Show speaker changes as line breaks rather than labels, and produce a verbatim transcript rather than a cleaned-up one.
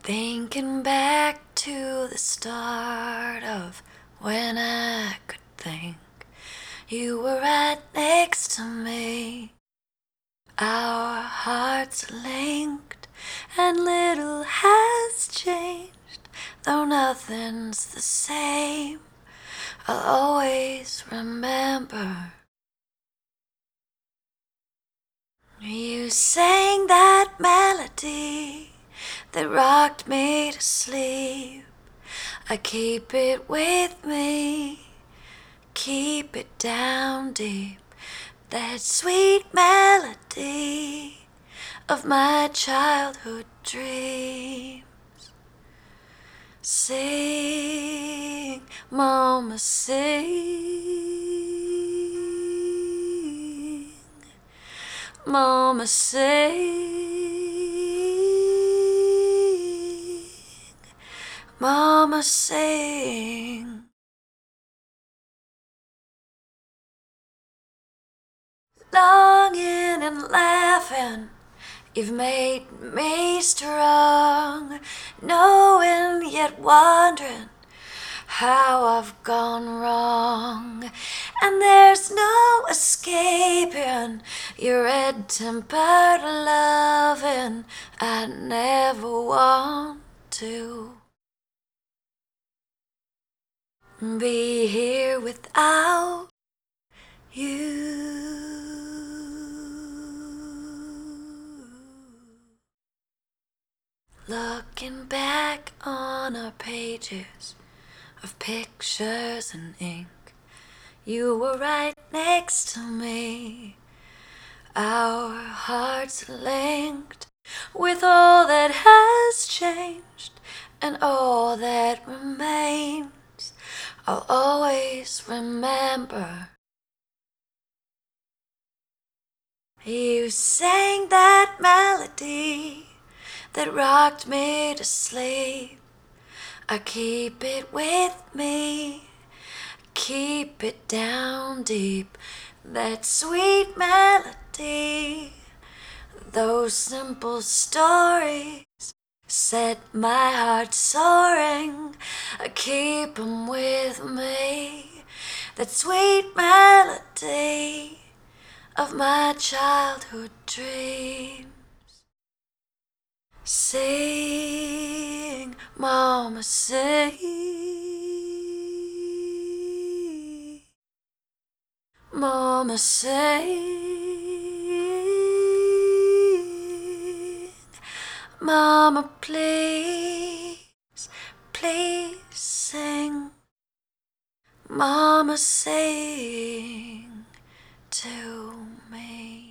Thinking back to the start of when I could think, you were right next to me. Our hearts linked and little has changed, though nothing's the same. I'll always remember you sang that melody that rocked me to sleep. I keep it with me, keep it down deep, that sweet melody of my childhood dreams. Sing, mama, sing, mama, sing, mama, sing. Longing and laughing, you've made me strong, knowing yet wondering how I've gone wrong. And there's no escaping your red-tempered loving. I never want to be here without you. Looking back on our pages of pictures and ink, you were right next to me. Our hearts linked with all that has changed and all that remains. I'll always remember you sang that melody that rocked me to sleep. I keep it with me, keep it down deep, that sweet melody. Those simple stories set my heart soaring. I keep 'em with me, that sweet melody of my childhood dreams. Sing, mama, sing, mama, sing, mama, please, please sing, mama, sing to me.